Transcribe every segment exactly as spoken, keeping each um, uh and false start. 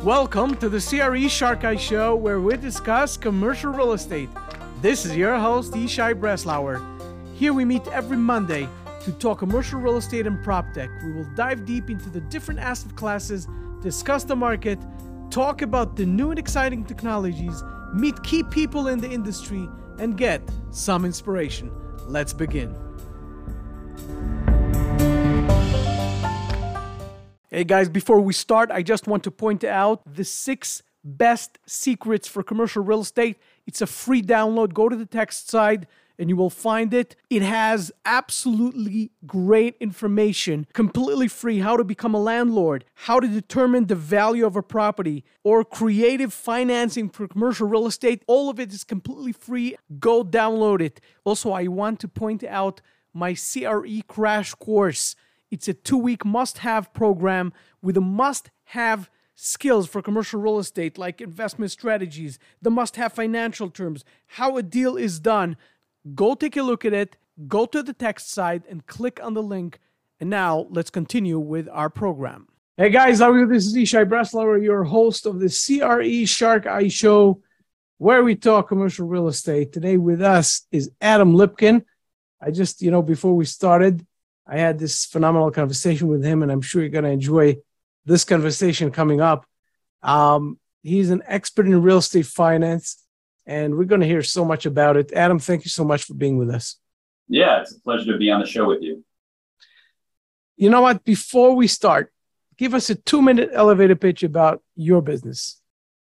Welcome to the C R E Shark Eye Show, where we discuss commercial real estate. This is your host, Yishai Breslauer. Here we meet every Monday to talk commercial real estate and prop tech. We will dive deep into the different asset classes, discuss the market, talk about the new and exciting technologies, meet key people in the industry, and get some inspiration. Let's begin. Hey guys, before we start, I just want to point out the six best secrets for commercial real estate. It's a free download. Go to the text side and you will find it. It has absolutely great information, completely free, how to become a landlord, how to determine the value of a property, or creative financing for commercial real estate. All of it is completely free. Go download it. Also, I want to point out my C R E crash course. It's a two-week must-have program with a must-have skills for commercial real estate, like investment strategies, the must-have financial terms, how a deal is done. Go take a look at it, go to the text side, and click on the link. And now, let's continue with our program. Hey guys, how are you? This is Yishai Breslauer, your host of the C R E Shark Eye Show, where we talk commercial real estate. Today with us is Adam Lipkin. I just, you know, before we started, I had this phenomenal conversation with him, and I'm sure you're going to enjoy this conversation coming up. Um, he's an expert in real estate finance, and we're going to hear so much about it. Adam, thank you so much for being with us. Yeah, it's a pleasure to be on the show with you. You know what? Before we start, give us a two-minute elevator pitch about your business.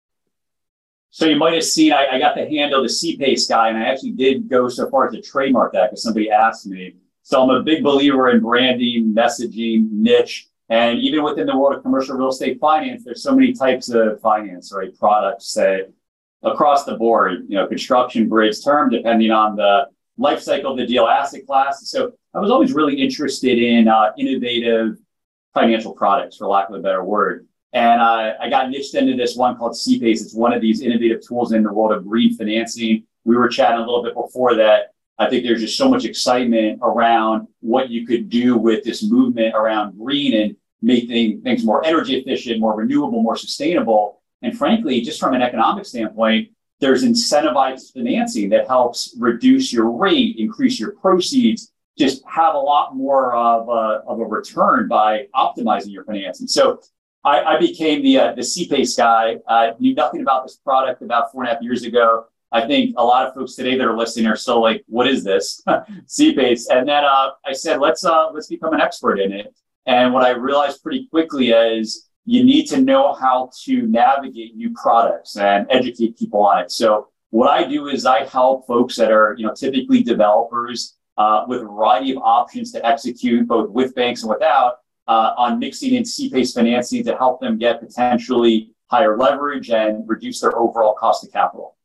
So you might have seen I, I got the handle, the C-Pace guy, and I actually did go so far as to trademark that because somebody asked me. So I'm a big believer in branding, messaging, niche, and even within the world of commercial real estate finance, there's so many types of finance, right? Products that across the board, you know, construction, bridge, term, depending on the life cycle of the deal, asset class. So I was always really interested in uh, innovative financial products, for lack of a better word. And uh, I got niched into this one called C-Pace. It's one of these innovative tools in the world of green financing. We were chatting a little bit before that. I think there's just so much excitement around what you could do with this movement around green and making things more energy efficient, more renewable, more sustainable. And frankly, just from an economic standpoint, there's incentivized financing that helps reduce your rate, increase your proceeds, just have a lot more of a, of a return by optimizing your financing. So I, I became the uh, the C-Pace guy. I knew nothing about this product about four and a half years ago. I think a lot of folks today that are listening are still like, what is this? C-Pace. And then uh, I said, let's uh, let's become an expert in it. And what I realized pretty quickly is you need to know how to navigate new products and educate people on it. So what I do is I help folks that are, you know, typically developers uh, with a variety of options to execute both with banks and without uh, on mixing in C-Pace financing to help them get potentially higher leverage and reduce their overall cost of capital.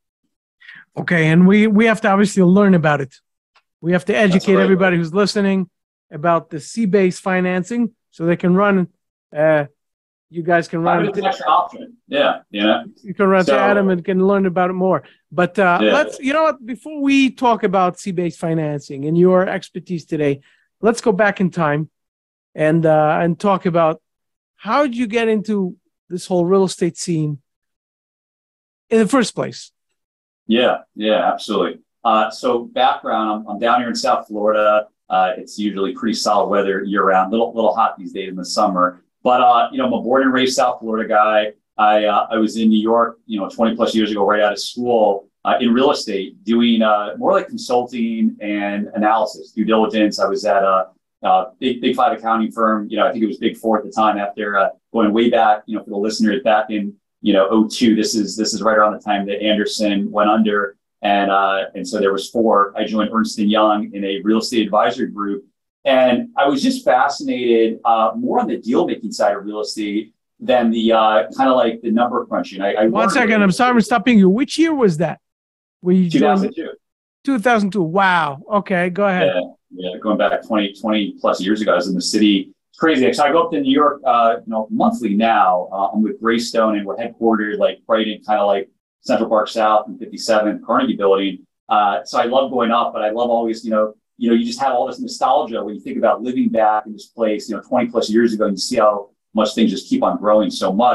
Okay, and we, we have to obviously learn about it. We have to educate right. everybody who's listening about the C-Pace financing so they can run. Uh, you guys can run. It's an extra option. Yeah, yeah. You can run so, to Adam and can learn about it more. But uh, yeah. let's, you know what, before we talk about C-Pace financing and your expertise today, let's go back in time and uh, and talk about how did you get into this whole real estate scene in the first place? Yeah, yeah, absolutely. Uh, so background, I'm, I'm down here in South Florida. Uh, it's usually pretty solid weather year round, little little hot these days in the summer. But, uh, you know, I'm a born and raised South Florida guy. I uh, I was in New York, you know, twenty plus years ago, right out of school uh, in real estate, doing uh, more like consulting and analysis, due diligence. I was at a, a big, big five accounting firm. You know, I think it was Big Four at the time after uh, going way back, you know, for the listeners back in you know, oh two, this is, this is right around the time that Andersen went under. And, uh, and so there was four, I joined Ernst and Young in a real estate advisory group. And I was just fascinated, uh, more on the deal making side of real estate than the, uh, kind of like the number crunching. I, I One second. I'm sorry for stopping you. Which year was that? Were you two thousand two. two thousand two. Wow. Okay. Go ahead. Yeah. Yeah. Going back twenty, twenty plus years ago, I was in the city. Crazy. So I go up to New York, uh, you know, monthly now. Uh, I'm with Greystone, and we're headquartered like right in kind of like Central Park South and fifty-seventh Carnegie Building. Uh, so I love going up, but I love always, you know, you know, you just have all this nostalgia when you think about living back in this place, you know, twenty plus years ago, and you see how much things just keep on growing so much.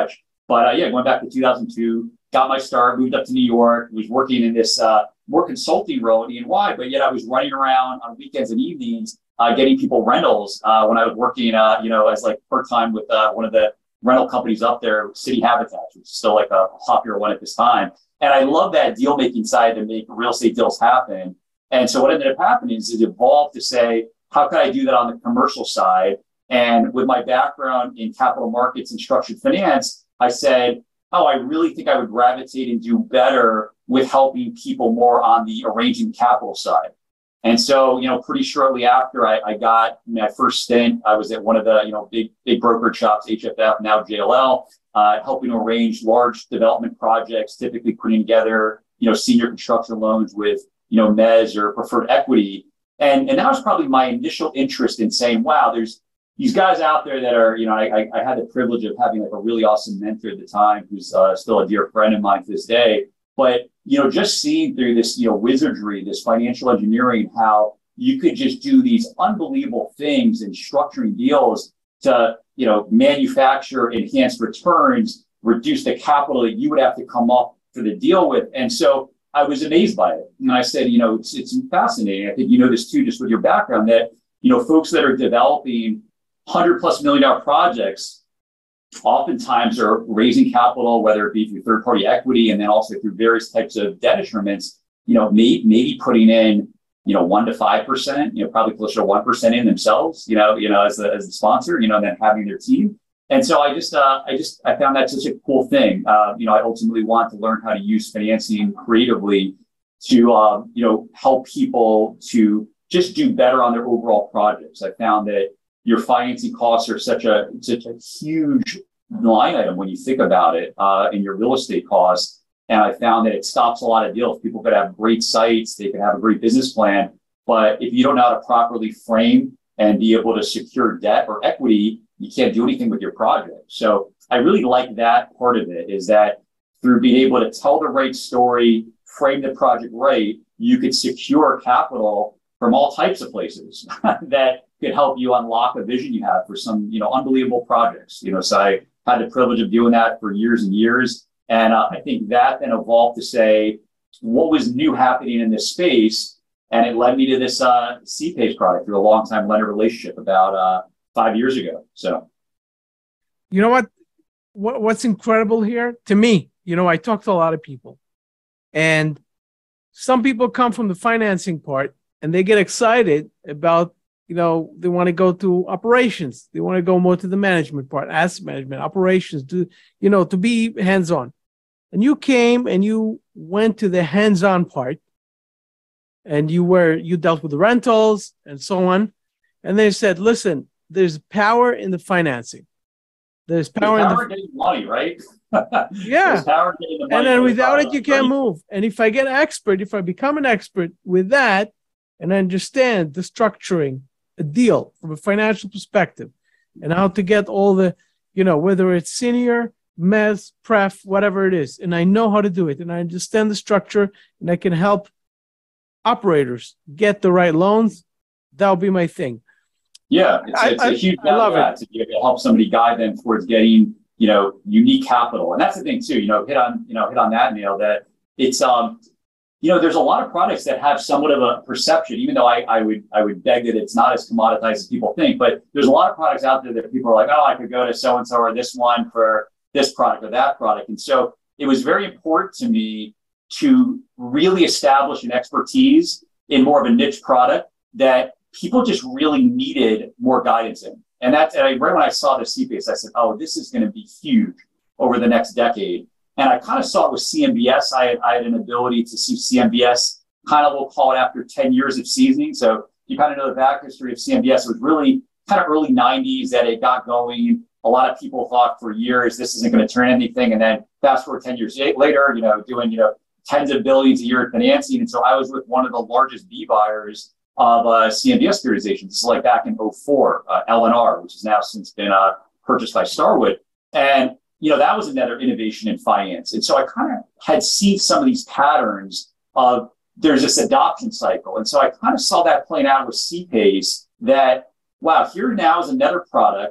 But uh, yeah, going back to two thousand two, got my start, moved up to New York, was working in this uh, more consulting role at E and Y, but yet I was running around on weekends and evenings, uh, getting people rentals uh, when I was working, uh, you know, as like part-time with uh, one of the rental companies up there, City Habitats, which is still like a popular one at this time. And I love that deal-making side to make real estate deals happen. And so what ended up happening is it evolved to say, how can I do that on the commercial side? And with my background in capital markets and structured finance, I said, oh, I really think I would gravitate and do better with helping people more on the arranging capital side. And so, you know, pretty shortly after I, I got my first stint, I was at one of the, you know, big, big brokerage shops, H F F, now J L L, uh, helping arrange large development projects, typically putting together, you know, senior construction loans with, you know, mezz or preferred equity. And, and that was probably my initial interest in saying, wow, there's these guys out there that are, you know, I, I had the privilege of having like a really awesome mentor at the time, who's uh, still a dear friend of mine to this day. But, you know, just seeing through this, you know, wizardry, this financial engineering, how you could just do these unbelievable things in structuring deals to, you know, manufacture enhanced returns, reduce the capital that you would have to come up for the deal with. And so I was amazed by it. And I said, you know, it's, it's fascinating. I think you know this too, just with your background, that, you know, folks that are developing hundred plus million dollar projects oftentimes are raising capital, whether it be through third party equity and then also through various types of debt instruments, you know, may, maybe putting in, you know, one to five percent, you know, probably closer to one percent in themselves, you know, you know, as the, as the sponsor, you know, and then having their team. And so I just, uh, I just, I found that such a cool thing. Uh, you know, I ultimately want to learn how to use financing creatively to, um, you know, help people to just do better on their overall projects. I found that your financing costs are such a such a huge line item when you think about it uh, in your real estate costs. And I found that it stops a lot of deals. People could have great sites, they could have a great business plan, but if you don't know how to properly frame and be able to secure debt or equity, you can't do anything with your project. So I really like that part of it, is that through being able to tell the right story, frame the project right, you could secure capital from all types of places that could help you unlock a vision you have for some, you know, unbelievable projects. You know, so I had the privilege of doing that for years and years. And uh, I think that then evolved to say, what was new happening in this space? And it led me to this uh, C-PACE product through a long-time lender relationship about uh, five years ago. So, you know what? what? What's incredible here to me, you know, I talk to a lot of people, and some people come from the financing part and they get excited about, you know, they want to go to operations. They want to go more to the management part, asset management, operations, do, you know, to be hands-on. And you came and you went to the hands-on part, and you were, you dealt with the rentals and so on. And they said, listen, there's power in the financing. There's power, there's power in the getting money, right? Yeah. There's power getting the money, and then without it, you right? can't move. And if I get expert, if I become an expert with that and understand the structuring, a deal from a financial perspective, and how to get all the, you know, whether it's senior, mezz, pref, whatever it is, and I know how to do it, and I understand the structure, and I can help operators get the right loans, that'll be my thing. Yeah, it's, I, it's I, a huge I love value add it. to be able to help somebody guide them towards getting, you know, unique capital. And that's the thing too, you know, hit on, you know, hit on that nail, that it's, um, you know, there's a lot of products that have somewhat of a perception, even though I, I would I would beg that it's not as commoditized as people think. But there's a lot of products out there that people are like, oh, I could go to so-and-so or this one for this product or that product. And so it was very important to me to really establish an expertise in more of a niche product that people just really needed more guidance in. And that's, and I, right when I saw the C-PACE, I said, oh, this is going to be huge over the next decade. And I kind of saw it with C M B S. I had, I had an ability to see C M B S kind of, we'll call it, after ten years of seasoning. So you kind of know the back history of C M B S. It was really kind of early nineties that it got going. A lot of people thought for years, this isn't going to turn anything. And then fast forward ten years later, you know, doing, you know, tens of billions a year in financing. And so I was with one of the largest B buyers of uh, C M B S securitizations. This is like back in oh four, uh, L N R, which has now since been uh, purchased by Starwood. And you know, that was another innovation in finance. And so I kind of had seen some of these patterns of there's this adoption cycle. And so I kind of saw that playing out with C-PACE, that, wow, here now is another product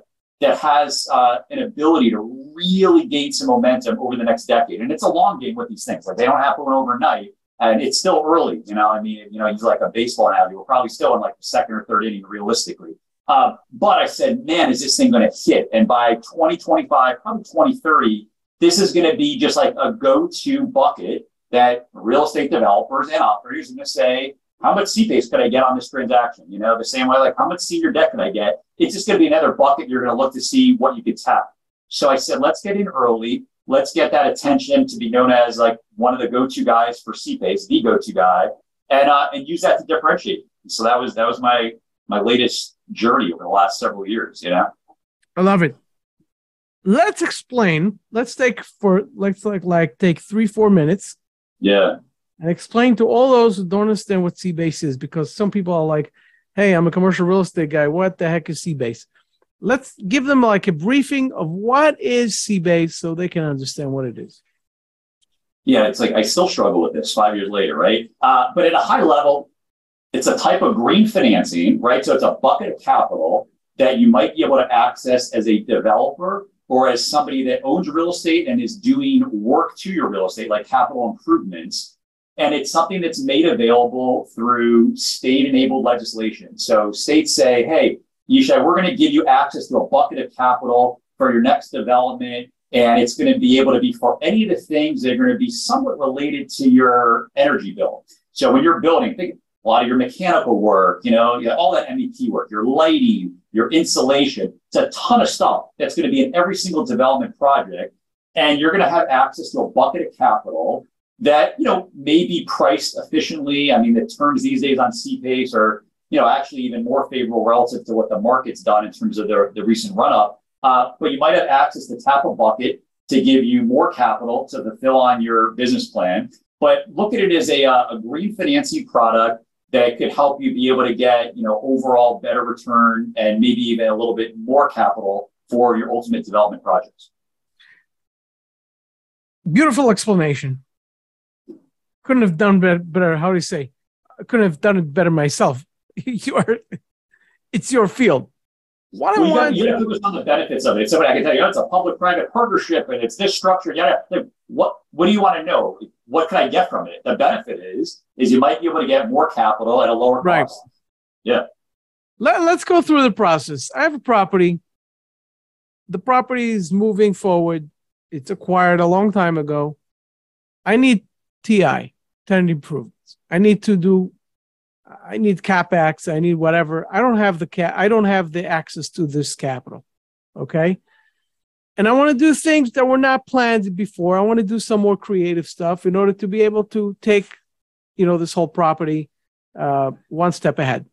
that has uh, an ability to really gain some momentum over the next decade. And it's a long game with these things. Like they don't happen overnight, and it's still early. You know, I mean, you know, use like a baseball analogy. We're probably still in like the second or third inning realistically. Uh, but I said, man, is this thing going to hit? And by twenty twenty-five, probably twenty thirty, this is going to be just like a go-to bucket that real estate developers and operators are going to say, how much C PACE could I get on this transaction? You know, the same way, like how much senior debt could I get? It's just going to be another bucket. You're going to look to see what you could tap. So I said, let's get in early. Let's get that attention to be known as like one of the go-to guys for C PACE, the go-to guy, and uh, and use that to differentiate. So that was that was my my latest journey over the last several years. You know, I love it. Let's explain. Let's take for let's like like take three four minutes. Yeah. And explain to all those who don't understand what C-Base is, because some people are like, hey, I'm a commercial real estate guy. What the heck is C-Base? Let's give them like a briefing of what is C-Base so they can understand what it is. Yeah, it's like I still struggle with this five years later, right? Uh, but at a high level, it's a type of green financing, right? So it's a bucket of capital that you might be able to access as a developer or as somebody that owns real estate and is doing work to your real estate, like capital improvements. And it's something that's made available through state-enabled legislation. So states say, hey, Yishai, we're going to give you access to a bucket of capital for your next development, and it's going to be able to be for any of the things that are going to be somewhat related to your energy bill. So when you're building, think a lot of your mechanical work, you know, you know all that M E P work, your lighting, your insulation. It's a ton of stuff that's going to be in every single development project. And you're going to have access to a bucket of capital that, you know, may be priced efficiently. I mean, the terms these days on C PACE are, you know, actually even more favorable relative to what the market's done in terms of the, the recent run-up. Uh, but you might have access to tap a bucket to give you more capital to fulfill on your business plan. But look at it as a, a green financing product that could help you be able to get, you know, overall better return and maybe even a little bit more capital for your ultimate development projects. Beautiful explanation. Couldn't have done better, better. How do you say? I couldn't have done it better myself. You are, it's your field. What well, I you want got, you got to focus on the benefits of it. Somebody I can tell you, oh, it's a public-private partnership and it's this structure. Yeah, like, what what do you want to know? What can I get from it? The benefit is is you might be able to get more capital at a lower right. cost. Yeah. Let, let's go through the process. I have a property. The property is moving forward. It's acquired a long time ago. I need T I, tenant improvements. I need to do, I need CapEx. I need whatever. I don't have the cap. I don't have the access to this capital. Okay. And I want to do things that were not planned before. I want to do some more creative stuff in order to be able to take, you know, this whole property uh, one step ahead.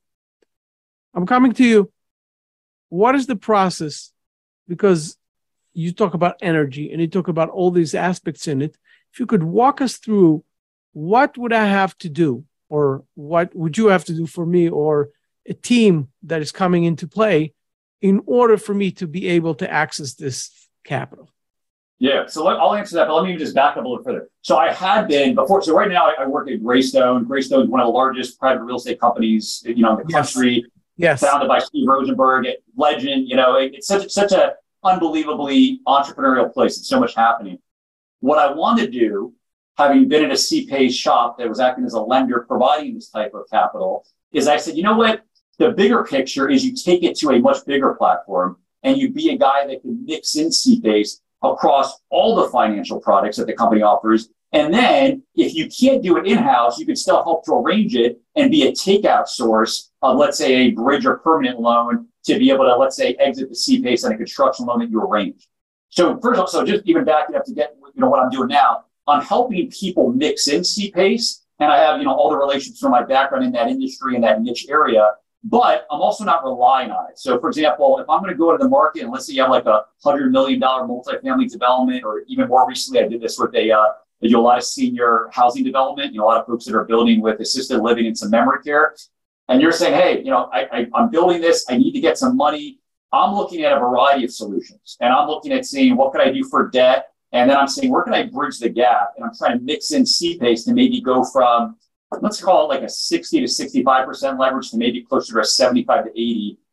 I'm coming to you. What is the process? Because you talk about energy and you talk about all these aspects in it. If you could walk us through, what would I have to do, or what would you have to do for me, or a team that is coming into play in order for me to be able to access this capital? Yeah, so let, I'll answer that, but let me just back up a little further. So I had been before. So right now I, I work at Greystone. Greystone is one of the largest private real estate companies, you know, in the Yes. country. Yes. Founded by Steve Rosenberg, legend. You know, it, it's such such a unbelievably entrepreneurial place. It's so much happening. What I wanted to do, having been in a C PACE shop that was acting as a lender providing this type of capital, is I said, you know what? The bigger picture is you take it to a much bigger platform and you be a guy that can mix in C PACE across all the financial products that the company offers. And then if you can't do it in-house, you can still help to arrange it and be a takeout source of, let's say, a bridge or permanent loan to be able to, let's say, exit the C PACE on a construction loan that you arrange. So first of all, so just even backing up to get, you know, what I'm doing now, I'm helping people mix in C PACE, and I have, you know, all the relationships from my background in that industry and that niche area, but I'm also not relying on it. So for example, if I'm going to go to the market and let's say you have like a hundred million dollar multifamily development, or even more recently, I did this with a, uh, I do a lot of senior housing development, you know, a lot of folks that are building with assisted living and some memory care. And you're saying, hey, you know, I, I, I'm building this, I need to get some money. I'm looking at a variety of solutions, and I'm looking at seeing what can I do for debt. And then I'm saying, where can I bridge the gap? And I'm trying to mix in C PACE to maybe go from, let's call it like a sixty to sixty-five percent leverage to maybe closer to a seventy-five to eighty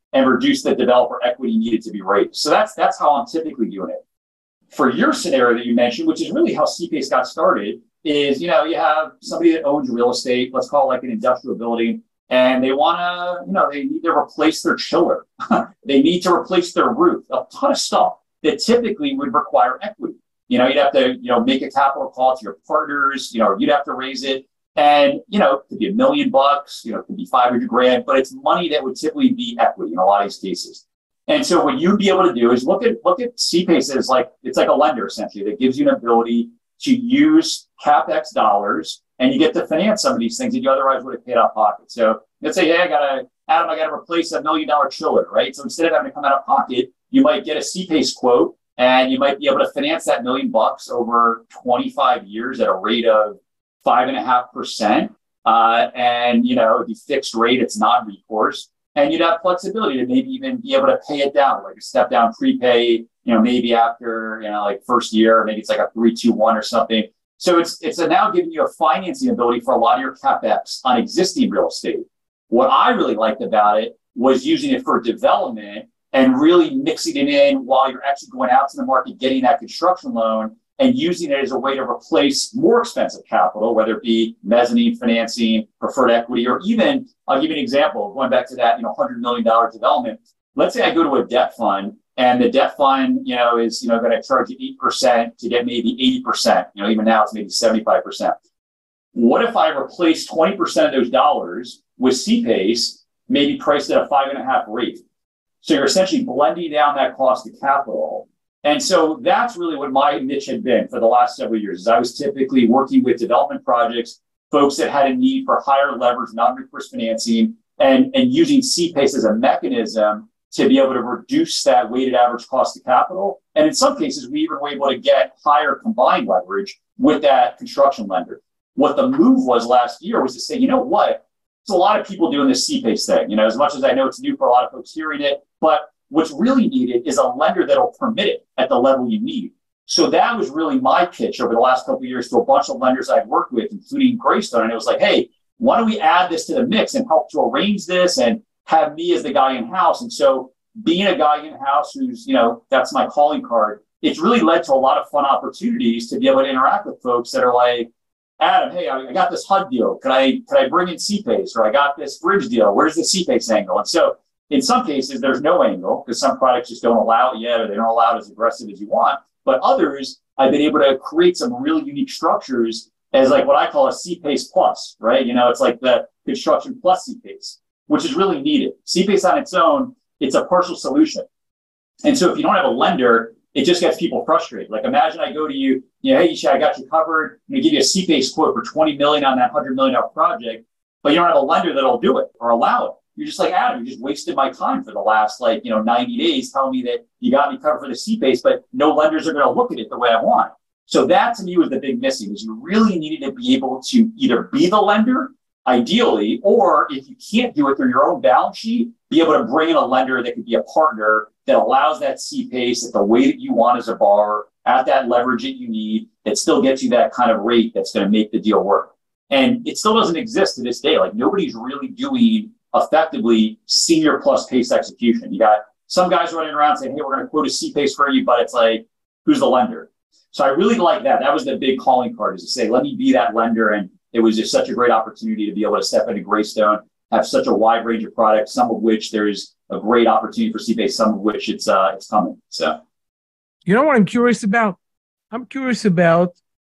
and reduce the developer equity needed to be raised. So that's that's how I'm typically doing it. For your scenario that you mentioned, which is really how C-PACE got started, is, you know, you have somebody that owns real estate, let's call it like an industrial building, and they want to, you know, they need to replace their chiller. They need to replace their roof, a ton of stuff that typically would require equity. You know, you'd have to, you know, make a capital call to your partners, you know, you'd have to raise it. And, you know, it could be a million bucks, you know, it could be five hundred grand, but it's money that would typically be equity in a lot of these cases. And so what you'd be able to do is look at, look at C-PACE as like, it's like a lender essentially that gives you an ability to use CapEx dollars, and you get to finance some of these things that you otherwise would have paid out of pocket. So let's say, hey, I got to, Adam, I got to replace a million dollar chiller, right? So instead of having to come out of pocket, you might get a C-PACE quote, and you might be able to finance that million bucks over twenty-five years at a rate of five and a half percent. Uh, and, you know, it'd be fixed rate, it's non-recourse. And you'd have flexibility to maybe even be able to pay it down, like a step down prepay, you know, maybe after, you know, like first year, maybe it's like a three, two, one or something. So it's it's a now giving you a financing ability for a lot of your CapEx on existing real estate. What I really liked about it was using it for development and really mixing it in while you're actually going out to the market, getting that construction loan and using it as a way to replace more expensive capital, whether it be mezzanine financing, preferred equity, or even, I'll give you an example, going back to that, you know, one hundred million dollars development. Let's say I go to a debt fund, and the debt fund, you know, is, you know, going to charge you eight percent to get maybe eighty percent. You know, even now it's maybe seventy-five percent. What if I replace twenty percent of those dollars with C-PACE, maybe priced at a five and a half rate? So you're essentially blending down that cost of capital. And so that's really what my niche had been for the last several years. Is I was typically working with development projects, folks that had a need for higher leverage, non-recourse financing, and, and using C-PACE as a mechanism to be able to reduce that weighted average cost of capital. And in some cases, we even were able to get higher combined leverage with that construction lender. What the move was last year was to say, you know what? There's a lot of people doing this C-PACE thing. You know, as much as I know it's new for a lot of folks hearing it, but what's really needed is a lender that'll permit it at the level you need. So that was really my pitch over the last couple of years to a bunch of lenders I've worked with, including Greystone. And it was like, hey, why don't we add this to the mix and help to arrange this and have me as the guy in-house? And so being a guy in-house who's, you know, that's my calling card, it's really led to a lot of fun opportunities to be able to interact with folks that are like, Adam, hey, I got this H U D deal. Could I, could I bring in C-PACE? Or I got this bridge deal. Where's the C-PACE angle? And so in some cases, there's no angle because some products just don't allow it yet, or they don't allow it as aggressive as you want. But others, I've been able to create some really unique structures as like what I call a C-PACE plus, right? You know, it's like the construction plus C-PACE, which is really needed. C-PACE on its own, it's a partial solution. And so if you don't have a lender, it just gets people frustrated. Like imagine I go to you, you know, hey, Isha, I got you covered. I'm going to give you a C-PACE quote for twenty million dollars on that one hundred million dollars project, but you don't have a lender that'll do it or allow it. You're just like, Adam, you just wasted my time for the last like, you know, ninety days telling me that you got me covered for the C-PACE, but no lenders are going to look at it the way I want. So that to me was the big missing, is you really needed to be able to either be the lender, ideally, or if you can't do it through your own balance sheet, be able to bring in a lender that could be a partner that allows that C-PACE at the way that you want as a borrower, at that leverage that you need, that still gets you that kind of rate that's going to make the deal work. And it still doesn't exist to this day. Like nobody's really doing effectively senior plus PACE execution. You got some guys running around saying, hey, we're going to quote a C-PACE for you, but it's like, who's the lender? So I really like that. That was the big calling card, is to say, let me be that lender. And it was just such a great opportunity to be able to step into Greystone, have such a wide range of products, some of which there's a great opportunity for C-PACE, some of which it's uh, it's coming. So, you know what I'm curious about? I'm curious about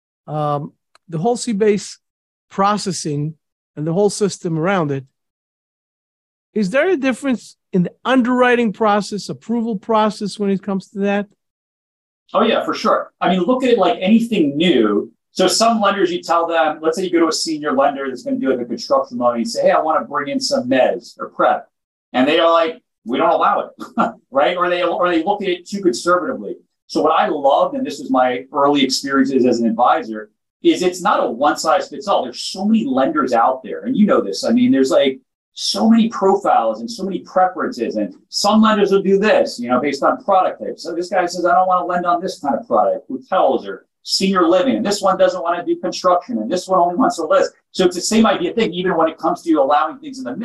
um, the whole C-PACE processing and the whole system around it. Is there a difference in the underwriting process, approval process when it comes to that? Oh, yeah, for sure. I mean, look at it like anything new. So some lenders, you tell them, let's say you go to a senior lender that's going to do like a construction loan, and you say, hey, I want to bring in some mezz or prep. And they are like, we don't allow it, right? Or they, or they look at it too conservatively. So what I loved, and this was my early experiences as an advisor, is it's not a one size fits all. There's so many lenders out there. And you know this. I mean, there's like so many profiles and so many preferences. And some lenders will do this, you know, based on product type. So this guy says, I don't want to lend on this kind of product, hotels or senior living. And this one doesn't want to do construction. And this one only wants to list. So it's the same idea thing, even when it comes to allowing things in the mix.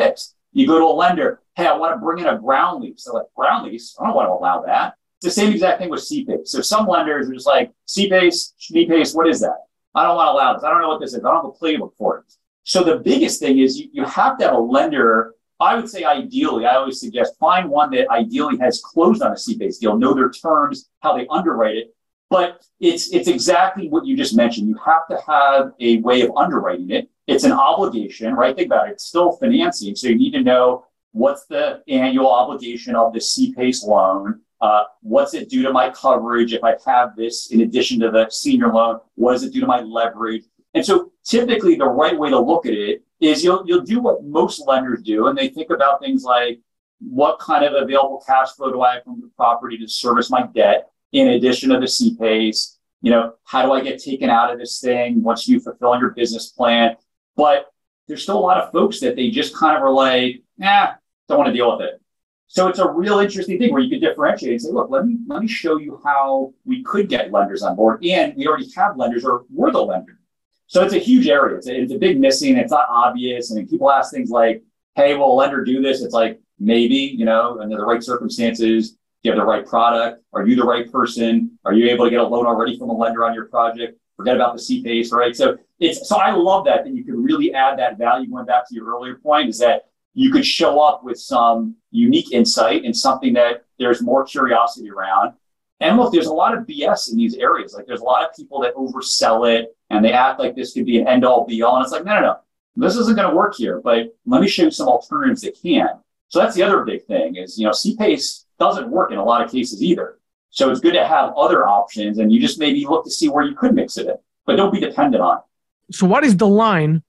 You go to a lender, hey, I want to bring in a ground lease. They're like, ground lease? I don't want to allow that. It's the same exact thing with C-PACE. So some lenders are just like, C-PACE, Schneepace, what is that? I don't want to allow this. I don't know what this is. I don't have a playbook for it. So the biggest thing is you, you have to have a lender. I would say ideally, I always suggest find one that ideally has closed on a C-PACE deal, know their terms, how they underwrite it. But it's it's exactly what you just mentioned. You have to have a way of underwriting it. It's an obligation, right? Think about it. It's still financing. So you need to know what's the annual obligation of the C-PACE loan. Uh, what's it do to my coverage if I have this in addition to the senior loan? What does it do to my leverage? And so typically the right way to look at it is you'll you'll do what most lenders do, and they think about things like what kind of available cash flow do I have from the property to service my debt in addition to the C-PACE? You know, how do I get taken out of this thing once you fulfill your business plan? But there's still a lot of folks that they just kind of are like, nah, don't want to deal with it. So it's a real interesting thing where you could differentiate and say, look, let me let me show you how we could get lenders on board. And we already have lenders or we're the lender. So it's a huge area. It's a, it's a big missing. It's not obvious. I mean, people ask things like, hey, will a lender do this? It's like, maybe, you know, under the right circumstances, do you have the right product? Are you the right person? Are you able to get a loan already from a lender on your project? Forget about the C-PACE, right? So it's so I love that, that you can really add that value. Going back to your earlier point is that you could show up with some unique insight and something that there's more curiosity around. And look, there's a lot of B S in these areas. Like there's a lot of people that oversell it and they act like this could be an end all be all. And it's like, no, no, no, this isn't going to work here, but let me show you some alternatives that can. So that's the other big thing is, you know, C-PACE doesn't work in a lot of cases either. So it's good to have other options and you just maybe look to see where you could mix it in, but don't be dependent on it. So what is the line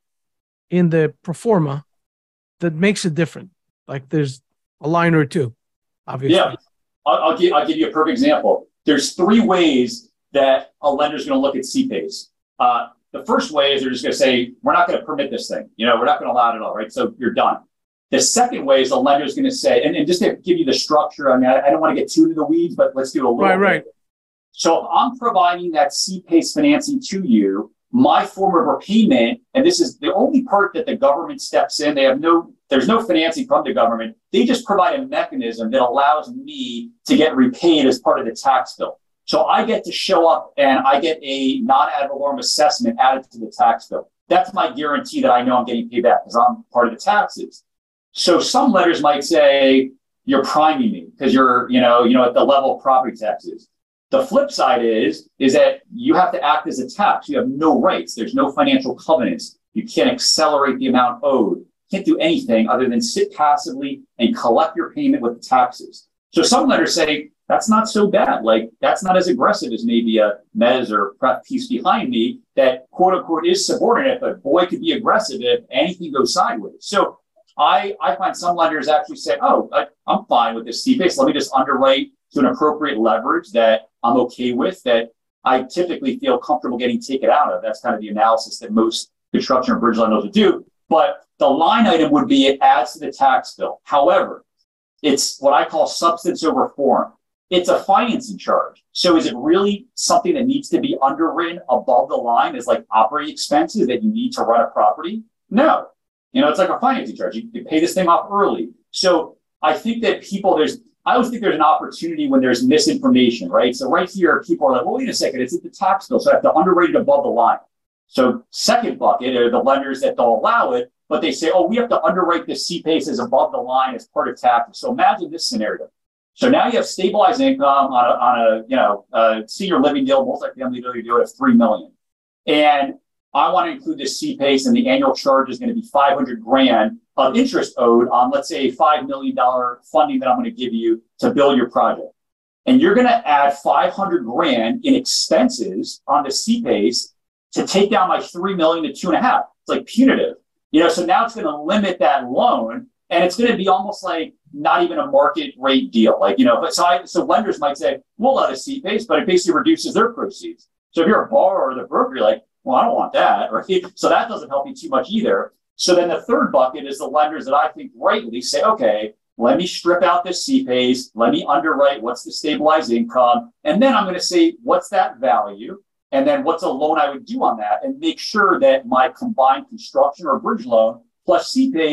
in the pro forma that makes it different? Like there's a line or two, obviously. Yeah, I'll, I'll, give, I'll give you a perfect example. There's three ways that a lender's going to look at C-PACE. Uh, the first way is they're just going to say, we're not going to permit this thing. You know, we're not going to allow it at all, right? So you're done. The second way is the lender's going to say, and, and just to give you the structure, I mean, I, I don't want to get too into the weeds, but let's do a little right, bit. Right. So if I'm providing that C-PACE financing to you, my form of repayment, and this is the only part that the government steps in, they have no, there's no financing from the government. They just provide a mechanism that allows me to get repaid as part of the tax bill. So I get to show up and I get a non-ad valorem assessment added to the tax bill. That's my guarantee that I know I'm getting paid back because I'm part of the taxes. So some lenders might say, you're priming me because you're, you know, you know, at the level of property taxes. The flip side is, is that you have to act as a tax. You have no rights. There's no financial covenants. You can't accelerate the amount owed. You can't do anything other than sit passively and collect your payment with the taxes. So some lenders say, that's not so bad. Like, that's not as aggressive as maybe a mezz or prep piece behind me that, quote unquote, is subordinate, but boy, could be aggressive if anything goes sideways. So I, I find some lenders actually say, oh, I, I'm fine with this C-PACE. Let me just underwrite to an appropriate leverage that I'm okay with, that I typically feel comfortable getting taken out of. That's kind of the analysis that most construction or bridge lenders would do. But the line item would be it adds to the tax bill. However, it's what I call substance over form. It's a financing charge. So is it really something that needs to be underwritten above the line as like operating expenses that you need to run a property? No. You know, it's like a financing charge. You can pay this thing off early. So I think that people, there's, I always think there's an opportunity when there's misinformation, right? So right here, people are like, well, wait a second, it's at the tax bill, so I have to underwrite it above the line. So second bucket are the lenders that don't allow it, but they say, oh, we have to underwrite this C-PACE as above the line as part of taxes. So imagine this scenario. So now you have stabilized income on a, on a you know, a senior living deal, multifamily deal, you do it at three million. And I want to include this C-PACE and the annual charge is going to be five hundred grand of interest owed on, let's say, five million dollars funding that I'm going to give you to build your project. And you're going to add five hundred grand in expenses on the C-PACE to take down my three million to two and a half. It's like punitive, you know, so now it's going to limit that loan and it's going to be almost like not even a market rate deal. Like, you know, but so I, so lenders might say, we'll let a C-PACE, but it basically reduces their proceeds. So if you're a borrower or the broker, you're like, well, I don't want that, right? So that doesn't help you too much either. So then the third bucket is the lenders that I think rightly say, okay, let me strip out this C-PACE, let me underwrite what's the stabilized income, and then I'm going to say, what's that value? And then what's a loan I would do on that and make sure that my combined construction or bridge loan plus C-PACE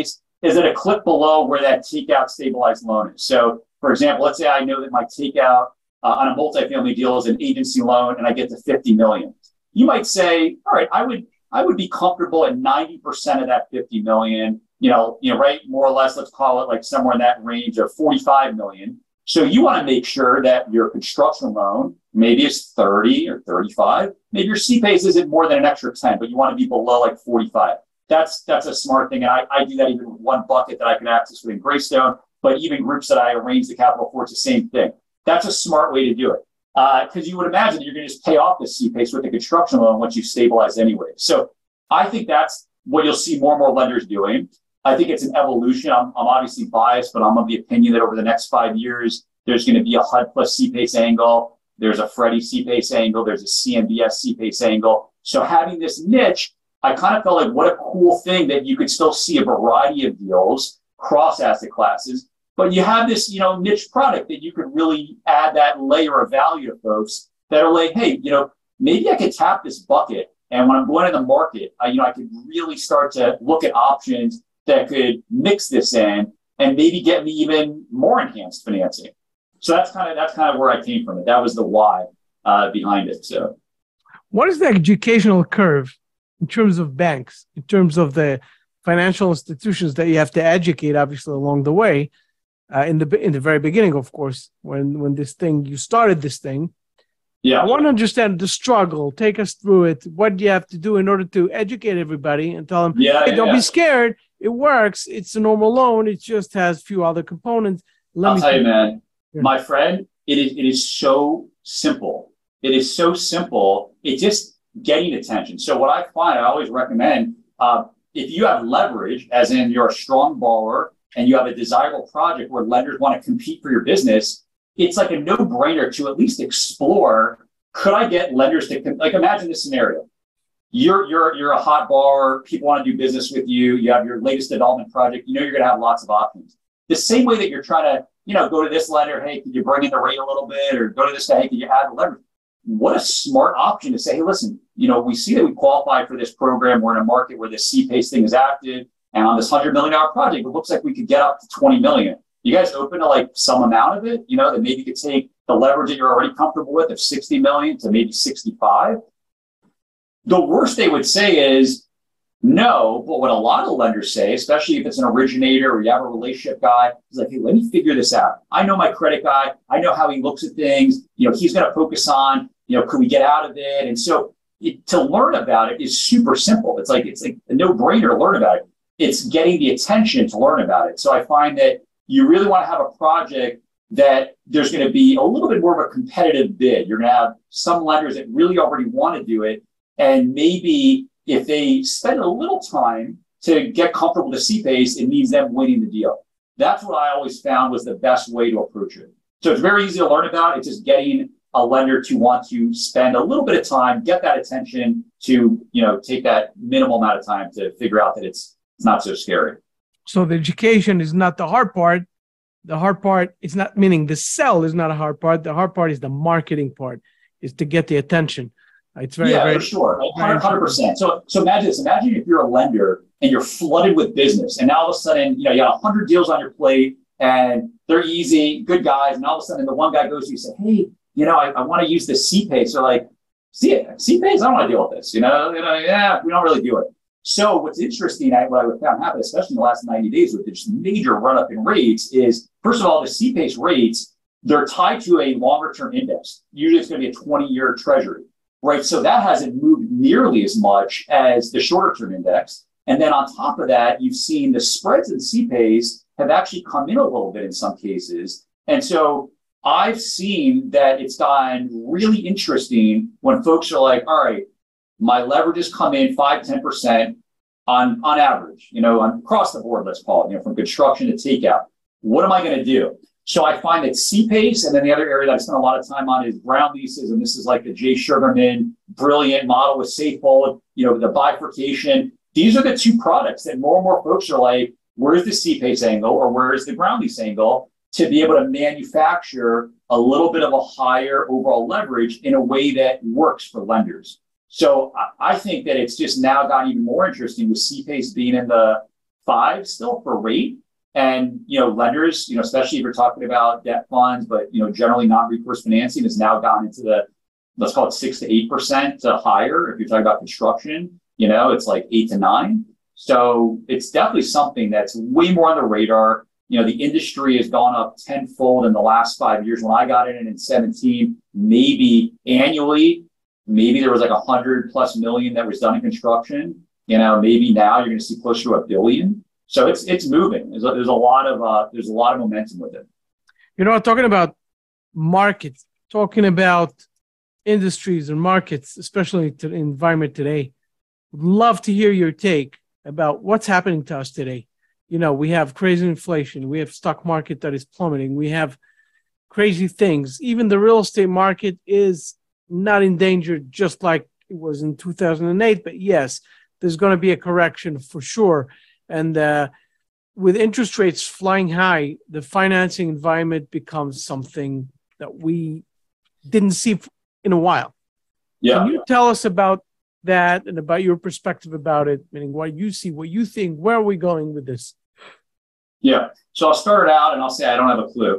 is at a clip below where that takeout stabilized loan is. So, for example, let's say I know that my takeout uh, on a multifamily deal is an agency loan and I get to fifty million. You might say, all right, I would I would be comfortable at ninety percent of that fifty million, you know, you know, right, more or less, let's call it like somewhere in that range of forty-five million. So you want to make sure that your construction loan maybe is thirty or thirty-five. Maybe your C PACE isn't more than an extra ten, but you want to be below like forty-five. That's that's a smart thing. And I, I do that even with one bucket that I can access within Greystone, but even groups that I arrange the capital for, it's the same thing. That's a smart way to do it. Because uh, you would imagine that you're going to just pay off the C PACE with the construction loan once you've stabilized anyway. So I think that's what you'll see more and more lenders doing. I think it's an evolution. I'm, I'm obviously biased, but I'm of the opinion that over the next five years, there's going to be a H U D plus C PACE angle. There's a Freddie C PACE angle. There's a C M B S C PACE angle. So having this niche, I kind of felt like what a cool thing that you could still see a variety of deals, cross asset classes, but you have this, you know, niche product that you could really add that layer of value to folks that are like, hey, you know, maybe I could tap this bucket. And when I'm going to the market, I, you know, I could really start to look at options that could mix this in and maybe get me even more enhanced financing. So that's kind of that's kind of where I came from. It that was the why uh, behind it. So, what is the educational curve in terms of banks, in terms of the financial institutions that you have to educate, obviously along the way, uh, in the in the very beginning, of course, when when this thing you started this thing. Yeah, I want to understand the struggle. Take us through it. What do you have to do in order to educate everybody and tell them, yeah, hey, yeah, don't yeah. be scared. It works. It's a normal loan. It just has a few other components. Let I'll me tell you, man, yeah. my friend, it is it is so simple. It is so simple. It's just getting attention. So what I find, I always recommend, uh, if you have leverage, as in you're a strong borrower and you have a desirable project where lenders want to compete for your business, it's like a no-brainer to at least explore, could I get lenders to, like, imagine this scenario. You're you're you're a hot borrower, people want to do business with you, you have your latest development project, you know you're going to have lots of options. The same way that you're trying to, you know, go to this lender, hey, can you bring in the rate a little bit? Or go to this guy, hey, can you add the leverage? What a smart option to say, hey, listen, you know, we see that we qualify for this program. We're in a market where the C PACE thing is active. And on this one hundred million dollars project, it looks like we could get up to twenty million dollars. You guys open to like some amount of it, you know, that maybe you could take the leverage that you're already comfortable with of sixty million to maybe sixty-five. The worst they would say is no, but what a lot of lenders say, especially if it's an originator or you have a relationship guy, is like, hey, let me figure this out. I know my credit guy. I know how he looks at things. You know, he's going to focus on, you know, could we get out of it? And so it, to learn about it is super simple. It's like, it's like a no-brainer to learn about it. It's getting the attention to learn about it. So I find that you really want to have a project that there's going to be a little bit more of a competitive bid. You're going to have some lenders that really already want to do it. And maybe if they spend a little time to get comfortable with the C PACE, it means them winning the deal. That's what I always found was the best way to approach it. So it's very easy to learn about. It's just getting a lender to want to spend a little bit of time, get that attention to, you know, take that minimal amount of time to figure out that it's, it's not so scary. So the education is not the hard part. The hard part is not, meaning the sell is not a hard part. The hard part is the marketing part, is to get the attention. It's very, yeah, very, for sure. one hundred percent. So, so imagine this. Imagine if you're a lender and you're flooded with business and now all of a sudden, you know, you got one hundred deals on your plate and they're easy, good guys. And all of a sudden the one guy goes to you and says, hey, you know, I, I want to use the C PACE. So like, C PACE, I don't want to deal with this. You know, you know, yeah, we don't really do it. So what's interesting, I, what I found happen, especially in the last ninety days with this major run up in rates is, first of all, the C PACE rates, they're tied to a longer term index. Usually it's going to be a twenty year treasury. Right. So that hasn't moved nearly as much as the shorter term index. And then on top of that, you've seen the spreads in C PACE have actually come in a little bit in some cases. And so I've seen that it's gotten really interesting when folks are like, all right, my leverage has come in five, ten percent on, on average, you know, on across the board, let's call it, you know, from construction to takeout. What am I going to do? So I find that C PACE, and then the other area that I spend a lot of time on is ground leases. And this is like the Jay Sugarman brilliant model with Safehold, you know, the bifurcation. These are the two products that more and more folks are like, where's the C PACE angle or where is the ground lease angle to be able to manufacture a little bit of a higher overall leverage in a way that works for lenders. So I, I think that it's just now gotten even more interesting with C PACE being in the five still for rate. And, you know, lenders, you know, especially if you're talking about debt funds, but, you know, generally non-recourse financing has now gotten into the, let's call it six to eight percent to higher. If you're talking about construction, you know, it's like eight to nine. So it's definitely something that's way more on the radar. You know, the industry has gone up tenfold in the last five years. When I got in in seventeen, maybe annually, maybe there was like a hundred plus million that was done in construction. You know, maybe now you're going to see closer to a billion. So it's it's moving. There's a, there's a lot of uh, there's a lot of momentum with it. You know, talking about markets, talking about industries and markets, especially to the environment today, would love to hear your take about what's happening to us today. You know, we have crazy inflation. We have stock market that is plummeting. We have crazy things. Even the real estate market is not endangered just like it was in two thousand eight. But yes, there's going to be a correction for sure. And uh, with interest rates flying high, the financing environment becomes something that we didn't see in a while. Yeah. Can you tell us about that and about your perspective about it, meaning what you see, what you think, where are we going with this? Yeah. So I'll start it out and I'll say I don't have a clue.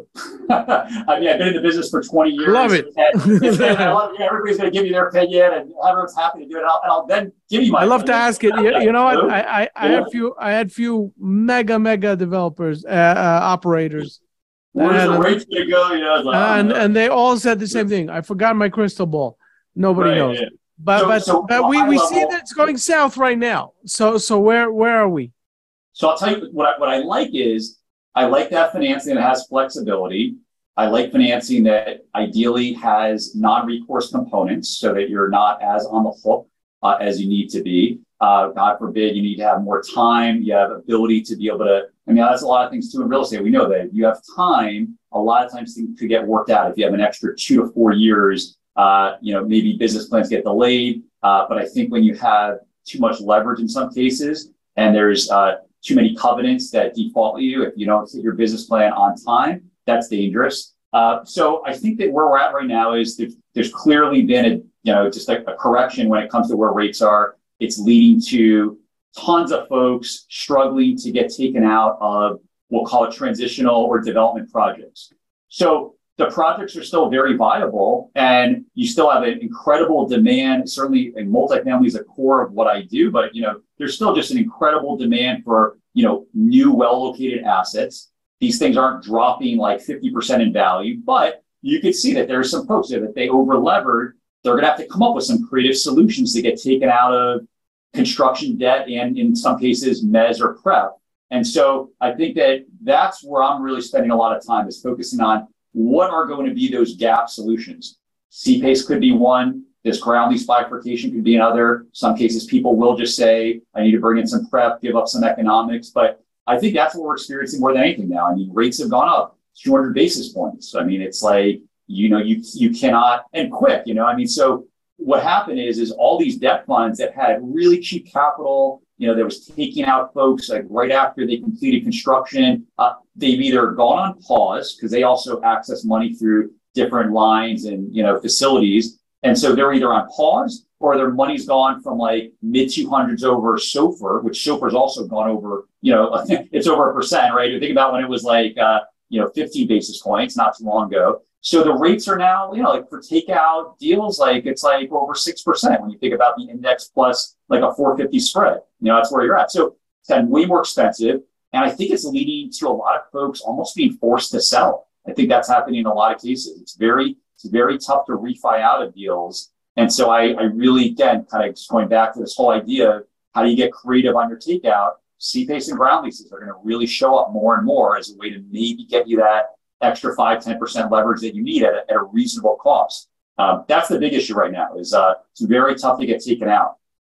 I mean, I've been in the business for twenty years. Love it. And, and I love, you know, everybody's going to give you their opinion and everyone's happy to do it. And I'll, and I'll then give you my I love opinion. to ask it. You, you know what? I, I, I had few I had few mega, mega developers, uh, uh, operators. Where's and, the rates going to go? You know, like, and, and they all said the same thing. I forgot my crystal ball. Nobody right, knows. Yeah. But so, but, so but we, we level, see that it's going south right now. So so where where are we? So I'll tell you what I, what I like is I like that financing that has flexibility. I like financing that ideally has non-recourse components so that you're not as on the hook uh, as you need to be. Uh, God forbid you need to have more time. You have ability to be able to, I mean, that's a lot of things too in real estate. We know that you have time, a lot of times to, to get worked out. If you have an extra two to four years, uh, you know, maybe business plans get delayed. Uh, but I think when you have too much leverage in some cases and there's uh, too many covenants that default you if you don't hit your business plan on time, that's dangerous. Uh, so I think that where we're at right now is there's, there's clearly been a, you know, just a, a correction when it comes to where rates are. It's leading to tons of folks struggling to get taken out of, we'll call it transitional or development projects. So the projects are still very viable and you still have an incredible demand. Certainly in multifamily is a core of what I do, but you know, there's still just an incredible demand for, you know, new well-located assets. These things aren't dropping like fifty percent in value, but you can see that there are some folks there that they over-levered. They're going to have to come up with some creative solutions to get taken out of construction debt and in some cases mezz or prep. And so I think that that's where I'm really spending a lot of time is focusing on what are going to be those gap solutions. C PACE could be one. This ground lease bifurcation could be another. Some cases people will just say, I need to bring in some prep, give up some economics. But I think that's what we're experiencing more than anything now. I mean, rates have gone up two hundred basis points. I mean, it's like, you know, you you cannot, and quick, you know, I mean, so what happened is, is all these debt funds that had really cheap capital, you know, that was taking out folks like right after they completed construction, uh, they've either gone on pause because they also access money through different lines and, you know, facilities. And so they're either on pause or their money's gone from like mid two hundreds over SOFR, which SOFR has also gone over, you know, it's over a percent, right? You think about when it was like, uh, you know, fifteen basis points not too long ago. So the rates are now, you know, like for takeout deals, like it's like over six percent when you think about the index plus like a four fifty spread, you know, that's where you're at. So it's gotten way more expensive. And I think it's leading to a lot of folks almost being forced to sell. I think that's happening in a lot of cases. It's very, it's very tough to refi out of deals. And so I, I really, again, kind of just going back to this whole idea of how do you get creative on your takeout? C PACE and ground leases are going to really show up more and more as a way to maybe get you that extra five, ten percent leverage that you need at a, at a reasonable cost. Um, that's the big issue right now is uh, it's very tough to get taken out.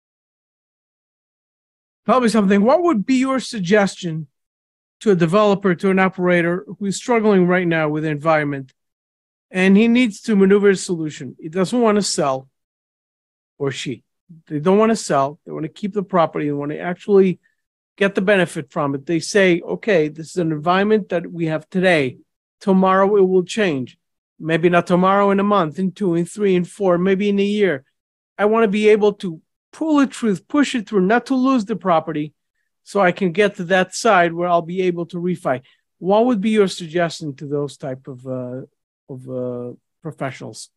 Tell me something. What would be your suggestion to a developer, to an operator who's struggling right now with the environment and he needs to maneuver a solution? He doesn't want to sell, or she. They don't want to sell. They want to keep the property. They want to actually get the benefit from it. They say, okay, this is an environment that we have today. Tomorrow it will change. Maybe not tomorrow, in a month, in two, in three, in four, maybe in a year. I want to be able to pull it through, push it through, not to lose the property. so I can get to that side where I'll be able to refi. What would be your suggestion to those type of uh, of uh, professionals?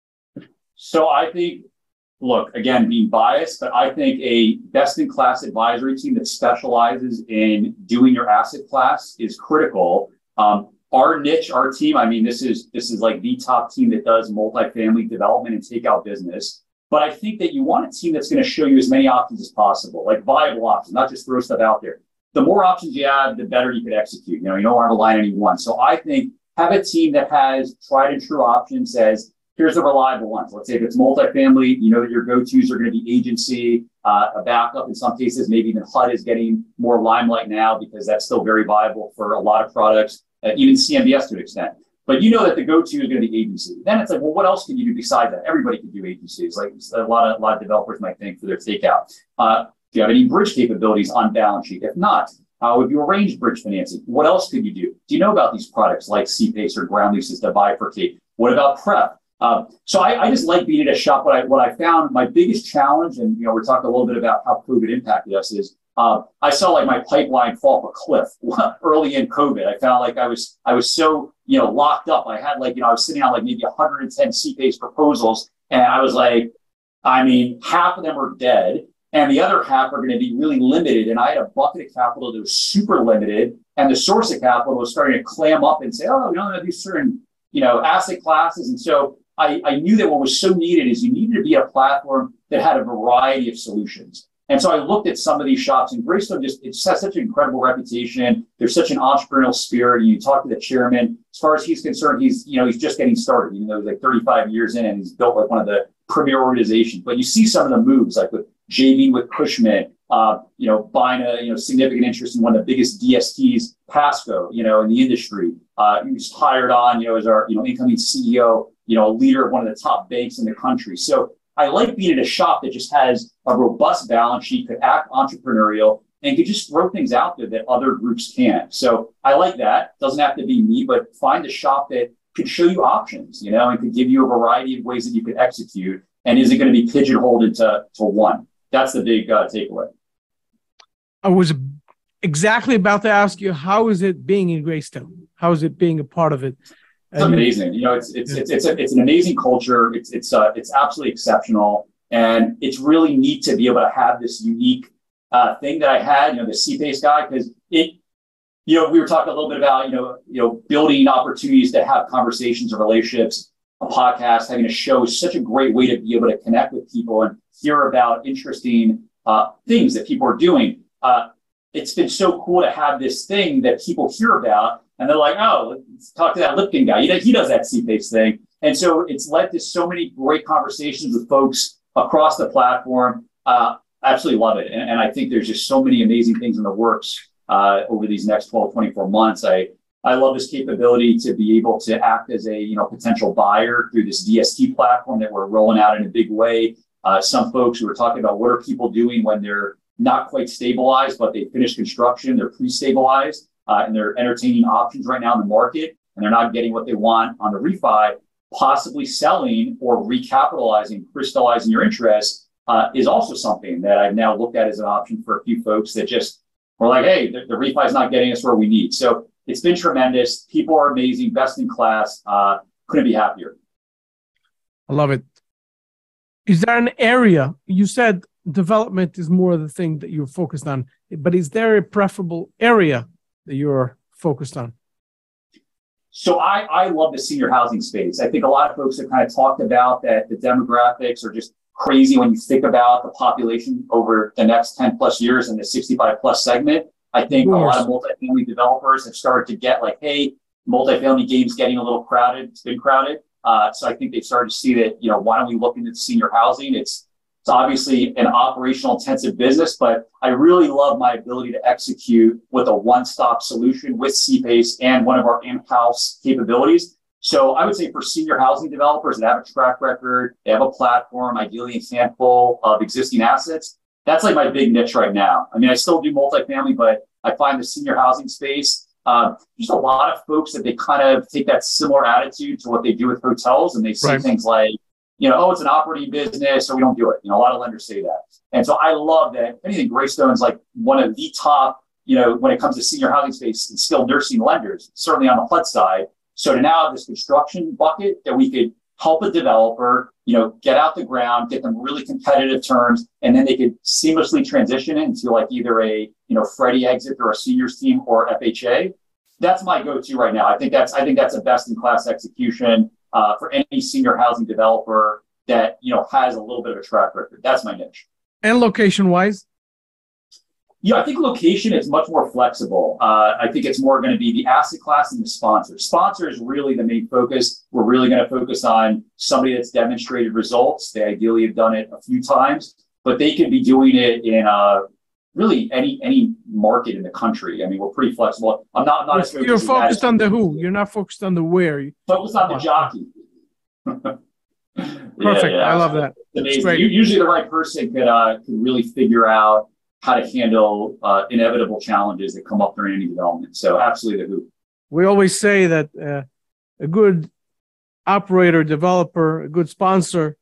So I think, look, again, being biased, but I think a best-in-class advisory team that specializes in doing your asset class is critical. Um, our niche, our team, I mean, this is this is like the top team that does multifamily development and takeout business. But I think that you want a team that's going to show you as many options as possible, like viable options, not just throw stuff out there. The more options you have, the better you could execute. You know, you don't want to rely on any one. So I think have a team that has tried and true options, says, here's the reliable ones. Let's say if it's multifamily, you know that your go-tos are going to be agency, uh, a backup. In some cases, maybe even H U D is getting more limelight now because that's still very viable for a lot of products, uh, even C M B S to an extent. But you know that the go-to is going to be agency. Then it's like, well, what else can you do besides that? Everybody can do agencies. Like a lot of a lot of developers might think for their takeout. Uh, do you have any bridge capabilities on balance sheet? If not, how would you arrange bridge financing? What else could you do? Do you know about these products like C-PACE or ground leases to bifurcate? What about prep? Uh, so I, I just like being at a shop. What I what I found my biggest challenge, and you know, we're talking a little bit about how COVID impacted us, is uh, I saw like my pipeline fall off a cliff early in COVID. I found like I was I was so you know locked up. I had like you know I was sitting on like maybe one hundred ten C-PACE proposals, and I was like, I mean, half of them are dead, and the other half are going to be really limited. And I had a bucket of capital that was super limited, and the source of capital was starting to clam up and say, oh, you know, these certain you know asset classes, and so. I, I knew that what was so needed is you needed to be a platform that had a variety of solutions. And so I looked at some of these shops, and Greystone just, it just has such an incredible reputation. There's such an entrepreneurial spirit. And you talk to the chairman, as far as he's concerned, he's, you know, he's just getting started. You know, he's like thirty-five years in and he's built like one of the premier organizations. But you see some of the moves, like with J V with Cushman, uh, you know, buying a, you know, significant interest in one of the biggest D S Ts, Pasco, you know, in the industry. Uh, he was hired on, you know, as our, you know, incoming C E O, you know, a leader of one of the top banks in the country. So I like being at a shop that just has a robust balance sheet, could act entrepreneurial, and could just throw things out there that other groups can't. So I like that. Doesn't have to be me, but find a shop that could show you options, you know, and could give you a variety of ways that you could execute, and isn't going to be pigeonholed into to one. That's the big uh, takeaway. I was exactly about to ask you, how is it being in Greystone? How is it being a part of it? It's amazing. You know, it's it's it's it's, a, it's an amazing culture. It's it's uh, it's absolutely exceptional, and it's really neat to be able to have this unique uh, thing that I had. You know, the C-PACE guy, because it. You know, we were talking a little bit about you know you know building opportunities to have conversations or relationships. A podcast, having a show is such a great way to be able to connect with people and hear about interesting uh, things that people are doing. Uh, it's been so cool to have this thing that people hear about. And they're like, oh, let's talk to that Lipkin guy. He does, he does that C-PACE thing. And so it's led to so many great conversations with folks across the platform. Uh, absolutely love it. And, and I think there's just so many amazing things in the works uh, over these next twelve, twenty-four months. I, I love this capability to be able to act as a you know potential buyer through this D S T platform that we're rolling out in a big way. Uh, some folks who are talking about what are people doing when they're not quite stabilized, but they finished construction, they're pre-stabilized. Uh, and they're entertaining options right now in the market, and they're not getting what they want on the refi, possibly selling or recapitalizing, crystallizing your interest uh, is also something that I've now looked at as an option for a few folks that just were like, hey, the, the refi is not getting us where we need. So it's been tremendous. People are amazing, best in class. Uh, couldn't be happier. I love it. Is there an area, you said development is more the thing that you're focused on, but is there a preferable area that you're focused on? So I, I love the senior housing space. I think a lot of folks have kind of talked about that the demographics are just crazy when you think about the population over the next ten plus years in the sixty-five plus segment. I think a lot of multifamily developers have started to get like, hey, multifamily game's getting a little crowded. It's been crowded. Uh, so I think they've started to see that, you know, why don't we look into senior housing? It's It's obviously an operational intensive business, but I really love my ability to execute with a one-stop solution with C-PACE and one of our in-house capabilities. So I would say for senior housing developers that have a track record, they have a platform, ideally a handful of existing assets, that's like my big niche right now. I mean, I still do multifamily, but I find the senior housing space, uh, there's a lot of folks that they kind of take that similar attitude to what they do with hotels, and they say right. things like, you know, oh, it's an operating business, so we don't do it. You know, a lot of lenders say that. And so I love that. If anything, Greystone's like one of the top, you know, when it comes to senior housing space and skilled nursing lenders, certainly on the H U D side. So to now have this construction bucket that we could help a developer, you know, get out the ground, get them really competitive terms, and then they could seamlessly transition into like either a, you know, Freddie exit or a seniors team or F H A. That's my go-to right now. I think that's I think that's a best-in-class execution uh, for any senior housing developer that, you know, has a little bit of a track record. That's my niche. And location-wise? Yeah, I think location is much more flexible. Uh, I think it's more going to be the asset class and the sponsor. Sponsor is really the main focus. We're really going to focus on somebody that's demonstrated results. They ideally have done it a few times, but they could be doing it in uh, really any any market in the country. I mean, we're pretty flexible. I'm not, I'm not as focused. You're focused on the who. You're not focused on the where. Focused on the jockey. Perfect. Yeah, yeah. I love that. It's amazing. Usually the right person could uh, could really figure out how to handle uh, inevitable challenges that come up during any development. So absolutely the who. We always say that uh, a good operator, developer, a good sponsor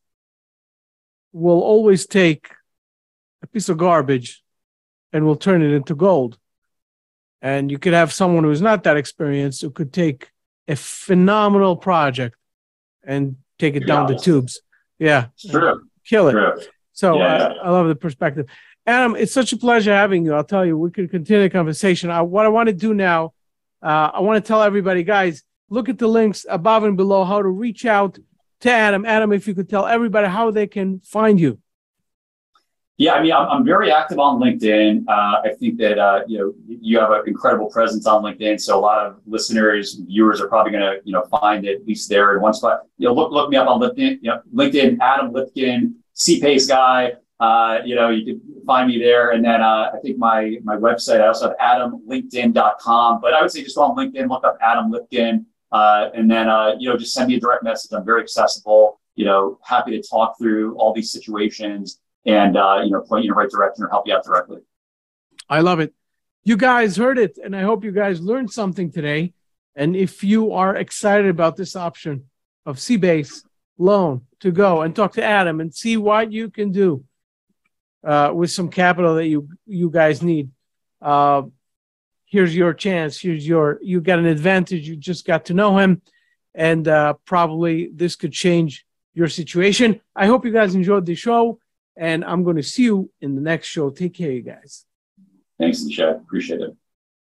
will always take a piece of garbage and will turn it into gold. And you could have someone who's not that experienced who could take a phenomenal project and take it down the tubes. Yeah. True. Kill it. True. So yeah. uh, I love the perspective. Adam, it's such a pleasure having you. I'll tell you, we could continue the conversation. I, what I want to do now, uh, I want to tell everybody, guys, look at the links above and below, how to reach out to Adam. Adam, if you could tell everybody how they can find you. Yeah, I mean, I'm, I'm very active on LinkedIn. Uh, I think that, uh, you know, you have an incredible presence on LinkedIn. So a lot of listeners, viewers are probably going to, you know, find it at least there in one spot. You know, look, look me up on LinkedIn, you know, LinkedIn, Adam Lipkin, C-Pace guy. Uh, you know, you can find me there. And then uh, I think my my website, I also have adam linkedin dot com. But I would say just go on LinkedIn, look up Adam Lipkin, uh, and then, uh, you know, just send me a direct message. I'm very accessible, you know, happy to talk through all these situations and, uh, you know, point you in the right direction or help you out directly. I love it. You guys heard it, and I hope you guys learned something today. And if you are excited about this option of C-Base loan to go and talk to Adam and see what you can do Uh, with some capital that you you guys need. Uh, here's your chance. Here's your, you got an advantage. You just got to know him. And uh, probably this could change your situation. I hope you guys enjoyed the show. And I'm going to see you in the next show. Take care, you guys. Thanks, Nishad. Appreciate it.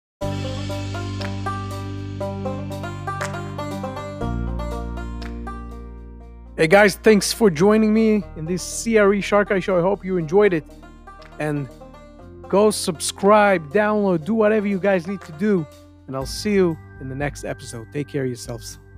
Hey guys, thanks for joining me in this C R E Shark Eye show. I hope you enjoyed it. And go subscribe, download, do whatever you guys need to do. And I'll see you in the next episode. Take care of yourselves.